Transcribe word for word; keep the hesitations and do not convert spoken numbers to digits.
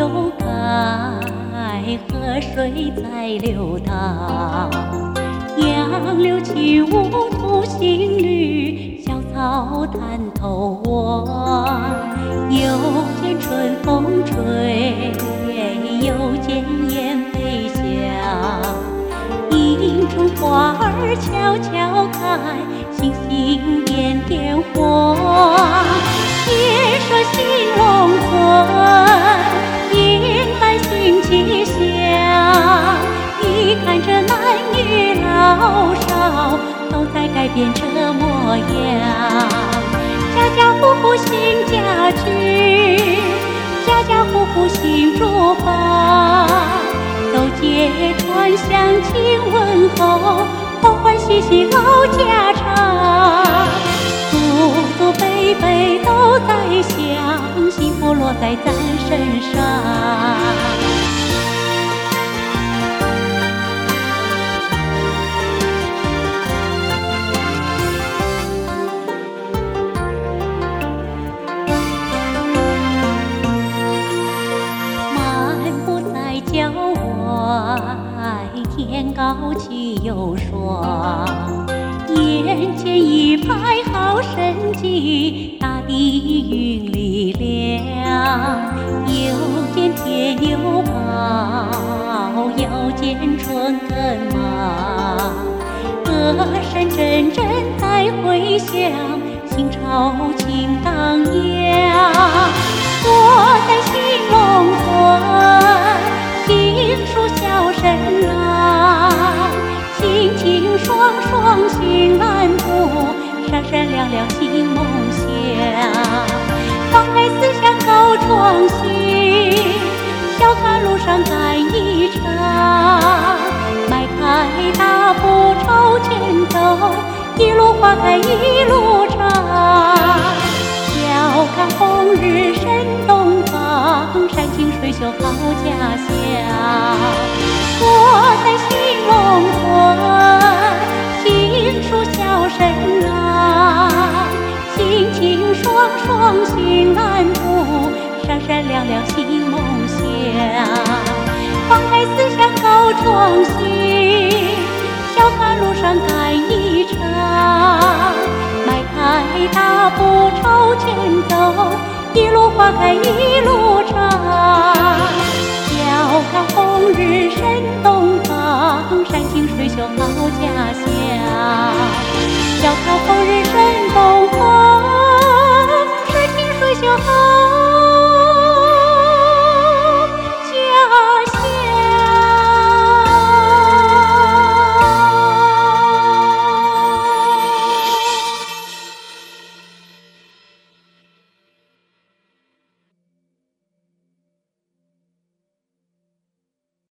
又该，河水在流淌。杨柳起舞吐新绿，小草滩头望。又见春风吹，又见燕飞翔。映中花儿悄悄开，星星点点黄。夜说新龙魂，迎来新气象。你看这男女老少，都在改变这模样。家家户户新家具，家家户户新竹房。走街串巷亲问候，欢欢喜喜唠家常。祖祖辈辈都在想，幸福落在咱身上。郊外天高气又爽，眼前一派好生机，大地云里亮。又见天又跑，又见春耕忙。歌声阵阵在回响，心潮情荡漾。我在新龙魂，杏树笑声朗，青青爽爽新蓝图，闪闪亮亮新梦想。放开思想高创新，笑看路上赶一场。迈开大步朝前走，一路花开一路长。笑看红日升东方，山清水秀好家乡。我在新龙魂，杏树笑声朗，青青爽爽新蓝图，闪闪亮亮新梦想。放开思想高创新，笑看路上赶一场。迈开大步朝前走，一路花开一路长。笑看红日升东方，山清水秀好家乡。笑看红日升东方，山清水秀好